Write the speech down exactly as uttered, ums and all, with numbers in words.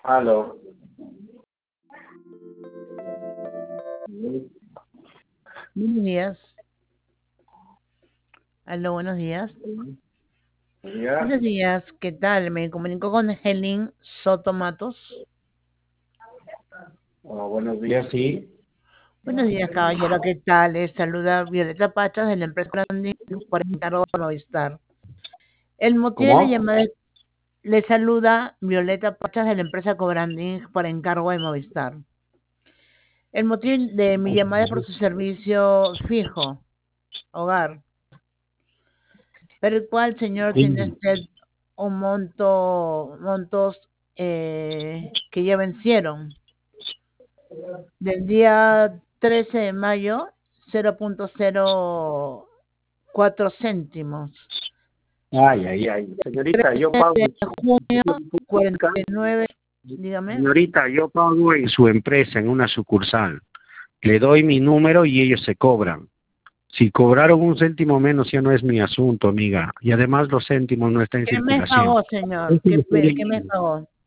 Aló. Buenos días. Aló, buenos días. ¿Ya? Buenos días, ¿qué tal? Me comunico con Helen Soto Matos. Oh, buenos días, sí. Buenos días, caballero, ¿qué tal? Les saluda Violeta Pachas de la empresa Branding por encargo de Movistar. El motivo de la ¿Cómo? llamada es, le saluda Violeta Pachas de la empresa Cobranding por encargo de Movistar. El motivo de mi llamada es por su servicio fijo, hogar, pero el cual, señor, tiene Sí. usted un monto, montos eh, que ya vencieron. Del día trece de mayo, cero punto cero cuatro céntimos. Ay, ay, ay. Señorita, yo pago. De junio, cuarenta y nueve, dígame. Señorita, yo pago en su empresa, en una sucursal. Le doy mi número y ellos se cobran. Si cobraron un céntimo menos ya no es mi asunto, amiga. Y además los céntimos no están en ¿Qué mes circulación. pagó, señor? Eso ¿Qué, le estoy qué mes diciendo. pagó?